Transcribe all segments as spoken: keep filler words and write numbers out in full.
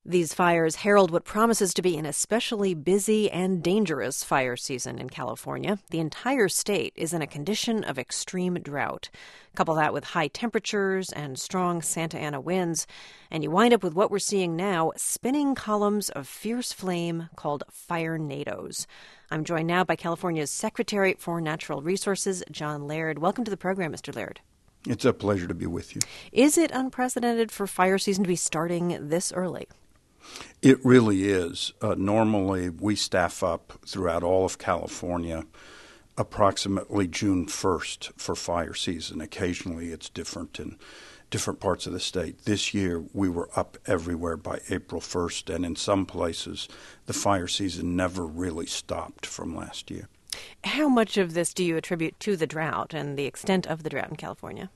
These fires herald what promises to be an especially busy and dangerous fire season in California. The entire state is in a condition of extreme drought. Couple that with high temperatures and strong Santa Ana winds, and you wind up with what we're seeing now, spinning columns of fierce flame called firenadoes. I'm joined now by California's Secretary for Natural Resources, John Laird. Welcome to the program, Mister Laird. It's a pleasure to be with you. Is it unprecedented for fire season to be starting this early? It really is. Uh, normally, we staff up throughout all of California approximately June first for fire season. Occasionally, it's different in different parts of the state. This year, we were up everywhere by April first, and in some places, the fire season never really stopped from last year. How much of this do you attribute to the drought and the extent of the drought in California?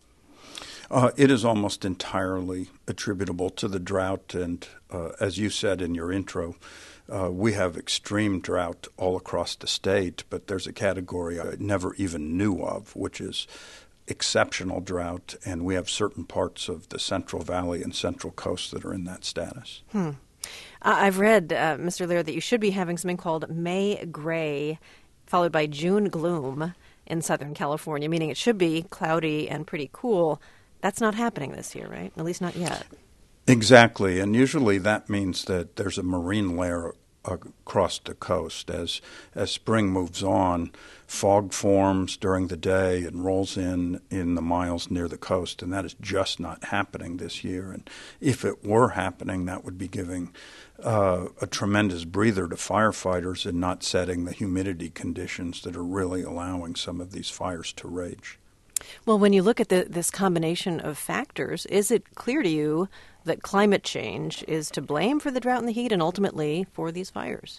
Uh, it is almost entirely attributable to the drought, and uh, as you said in your intro, uh, we have extreme drought all across the state, but there's a category I never even knew of, which is exceptional drought, and we have certain parts of the Central Valley and Central Coast that are in that status. Hmm. Uh, I've read, uh, Mister Laird, that you should be having something called May Gray, followed by June Gloom in Southern California, meaning it should be cloudy and pretty cool. That's not happening this year, right? At least not yet. Exactly, and usually that means that there's a marine layer across the coast. As as spring moves on, fog forms during the day and rolls in in the miles near the coast, and that is just not happening this year. And if it were happening, that would be giving uh, a tremendous breather to firefighters and not setting the humidity conditions that are really allowing some of these fires to rage. Well, when you look at the, this combination of factors, is it clear to you that climate change is to blame for the drought and the heat and ultimately for these fires?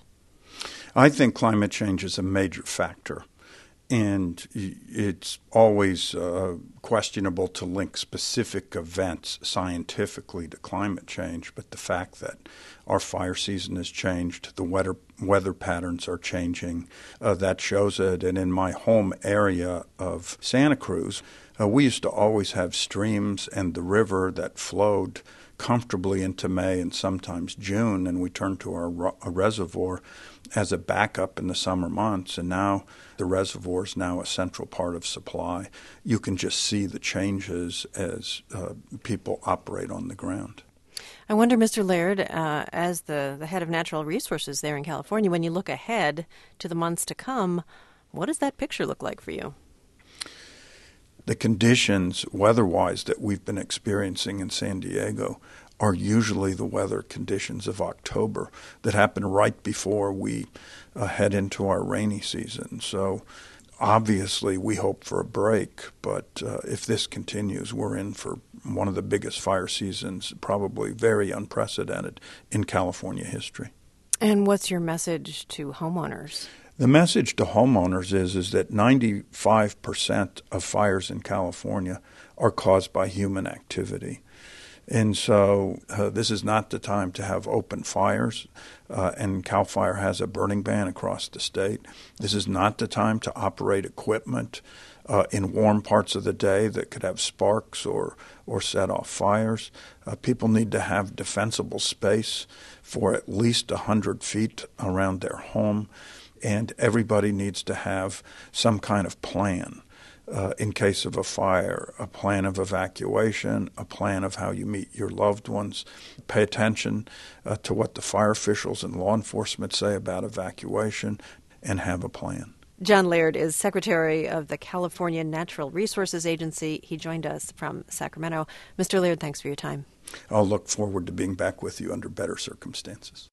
I think climate change is a major factor, and it's always uh, questionable to link specific events scientifically to climate change, but the fact that our fire season has changed, the weather, weather patterns are changing, uh, that shows it. And in my home area of Santa Cruz, uh, we used to always have streams and the river that flowed comfortably into May and sometimes June, and we turned to our ro- a reservoir as a backup in the summer months, and now the reservoir is now a central part of supply. You can just see the changes as uh, people operate on the ground. I wonder, Mister Laird, uh, as the, the head of natural resources there in California, when you look ahead to the months to come, what does that picture look like for you? The conditions weather-wise that we've been experiencing in San Diego are usually the weather conditions of October that happen right before we uh, head into our rainy season. So obviously we hope for a break, but uh, if this continues, we're in for one of the biggest fire seasons, probably very unprecedented in California history. And what's your message to homeowners? The message to homeowners is, is that ninety-five percent of fires in California are caused by human activity. And so uh, this is not the time to have open fires, uh, and CAL FIRE has a burning ban across the state. This is not the time to operate equipment uh, in warm parts of the day that could have sparks or, or set off fires. Uh, people need to have defensible space for at least one hundred feet around their home, and everybody needs to have some kind of plan. Uh, in case of a fire, a plan of evacuation, a plan of how you meet your loved ones. Pay attention uh, to what the fire officials and law enforcement say about evacuation, and have a plan. John Laird is Secretary of the California Natural Resources Agency. He joined us from Sacramento. Mister Laird, thanks for your time. I'll look forward to being back with you under better circumstances.